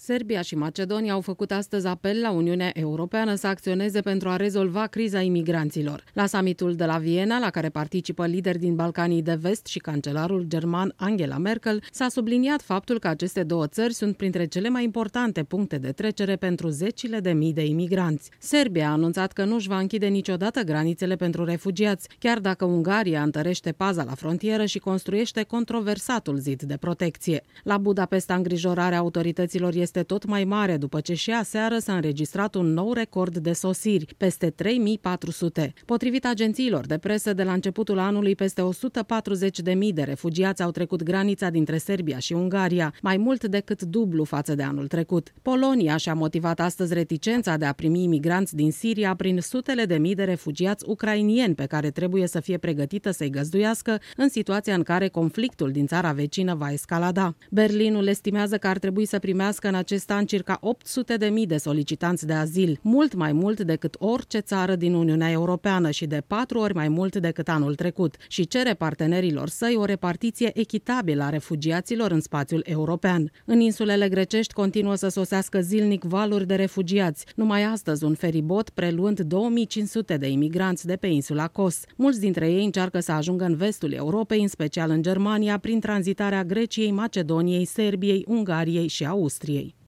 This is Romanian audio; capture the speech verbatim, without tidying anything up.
Serbia și Macedonia au făcut astăzi apel la Uniunea Europeană să acționeze pentru a rezolva criza imigranților. La summitul de la Viena, la care participă lideri din Balcanii de Vest și cancelarul german Angela Merkel, s-a subliniat faptul că aceste două țări sunt printre cele mai importante puncte de trecere pentru zecile de mii de imigranți. Serbia a anunțat că nu își va închide niciodată granițele pentru refugiați, chiar dacă Ungaria întărește paza la frontieră și construiește controversatul zid de protecție. La Budapesta, îngrijorarea autorităților este tot mai mare după ce și aseară s-a înregistrat un nou record de sosiri, peste trei mii patru sute. Potrivit agențiilor de presă, de la începutul anului, peste o sută patruzeci de mii de refugiați au trecut granița dintre Serbia și Ungaria, mai mult decât dublu față de anul trecut. Polonia și-a motivat astăzi reticența de a primi imigranți din Siria prin sutele de mii de refugiați ucrainieni pe care trebuie să fie pregătită să-i găzduiască în situația în care conflictul din țara vecină va escalada. Berlinul estimează că ar trebui să primească în acest an circa opt sute de mii de solicitanți de azil, mult mai mult decât orice țară din Uniunea Europeană și de patru ori mai mult decât anul trecut, și cere partenerilor săi o repartiție echitabilă a refugiaților în spațiul european. În insulele grecești continuă să sosească zilnic valuri de refugiați. Numai astăzi un feribot preluând două mii cinci sute de imigranți de pe insula Kos. Mulți dintre ei încearcă să ajungă în vestul Europei, în special în Germania, prin tranzitarea Greciei, Macedoniei, Serbiei, Ungariei și Austriei.